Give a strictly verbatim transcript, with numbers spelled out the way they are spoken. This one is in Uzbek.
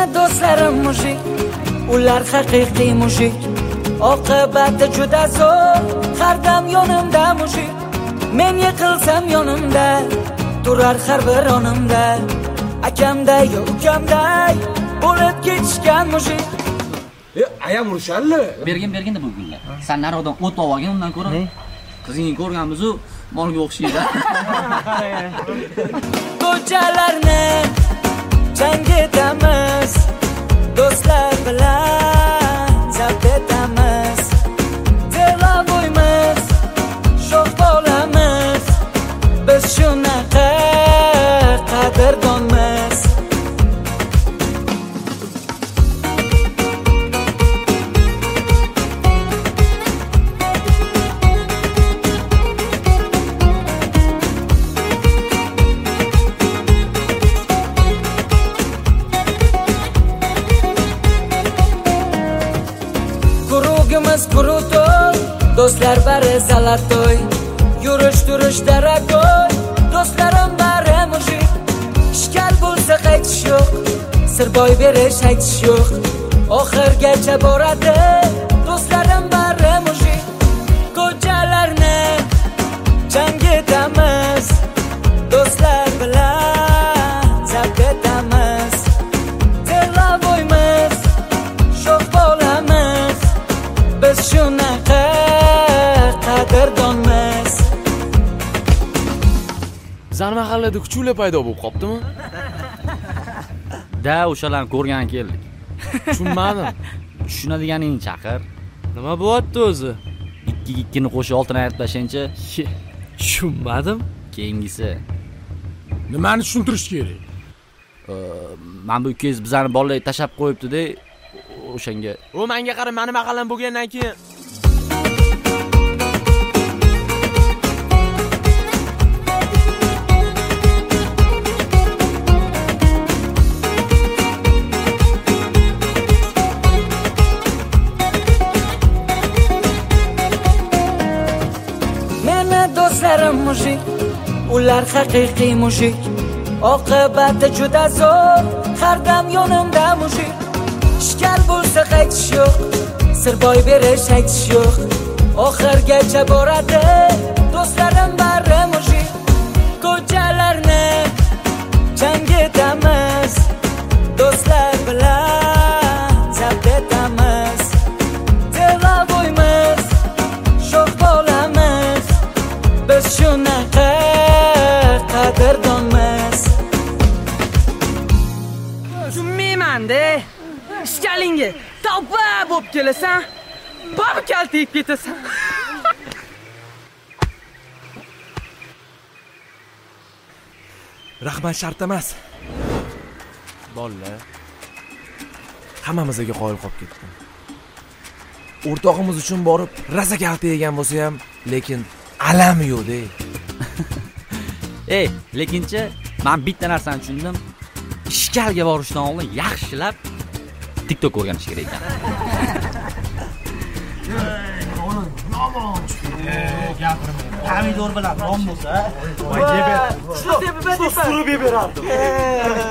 do'stlarim mujik, ular haqiqiy mujik. Oqibati juda zo'r, har dam yonimda mujik. Men yiqilsam yonimda turar har bir onimda. Akamday, ukamday bo'lib ketishgan mujik. E, ayam urishalli. Bergin bergin deb bo'lgunlar. Sen naroqdan o't olgan undan ko'ra. Qizingni ko'rganmiz-ku, molga o'xshaydi. Ko'chalarni jang etamiz, do'stlar bilan zabt etamiz. Terlaboymiz, shoh bo'lamiz, biz shunaqa qadrdonmiz. Kurugimiz kurutoy, do'stlar bari zalatoy. Yurish turish daragoy, do'stlarim bari mujik. Ishkal bo'lsa qaytish yo'q, sirboy berish aytish yo'q. Oxirgacha boradi, do'stlarim bari mujik. Ko'chalarni jang etamiz, do'stlar bilan zabt etamiz. Terlaboymiz, shoh bo'lamiz, biz shunaqa qadrdonmiz. Bizning mahallada kuchuklar paydo bo'lib qoptimi? Da, o'shalarni ko'rgan keldik. Tushunmadim. Tushunadiganingni chaqir. Nima bo'lyapti o'zi? ikki ikkini qo'shib oltini ayirib tashlayinchi. Tushunmadim. Keyingisi. Nimani tushuntirish kerak? Men bu ukangiz bizlarni bolalarga tashab qo'yibdi-da, o'shanga. U menga qara, meni mahallam bo'lgandan keyin Meni do'stlarim mujik, ular haqiqiy mujik. Oqibati juda zo'r, har dam yonimda mujik. Ishkal bo'lsa qaytish yo'q, sirboy berish aytish yo'q. Oxirgacha boradi, do'stlarim bari mujik. Ko'chalarni jang etamiz, do'stlar bilan zabt etamiz. Terlaboymiz, shoh bo'lamiz, biz shunaqa qadrdonmiz. Tushunmayman-da. Ishkalingga tavba bo'lib kelasan, bab kaltayib ketasan. rahmat shart emas. Bolalar hammamizga qoyil qolib ketdim. O'rtog'imiz uchun borib raza kalta yegan bo'lsa ham, lekin alam yo'q-da. Ey, lekinchi men bitta narsani tushundim. Ishkalga borishdan oldin yaxshilab TikTok o'rganish kerak ekan. Pomidor bilan non bo'lsa, Shuni deb berdim.